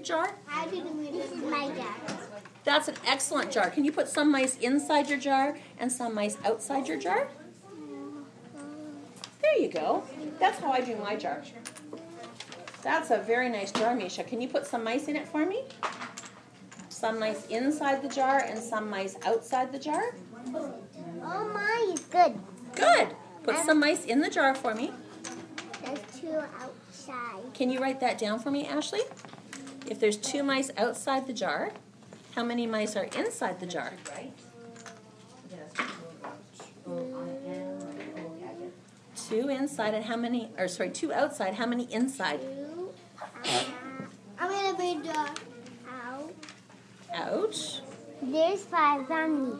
jar? This is my jar. That's an excellent jar. Can you put some mice inside your jar and some mice outside your jar? There you go. That's how I do my jar. That's a very nice jar, Misha. Can you put some mice in it for me? Some mice inside the jar and some mice outside the jar? Oh, mine is good. Good. Put some mice in the jar for me. There's 2 outside. Can you write that down for me, Ashley? If there's 2 mice outside the jar, how many mice are inside the jar? 2 inside and how many, or sorry, 2 outside, how many inside? 2. I'm going to bring the out. Ouch. There's 5 on me.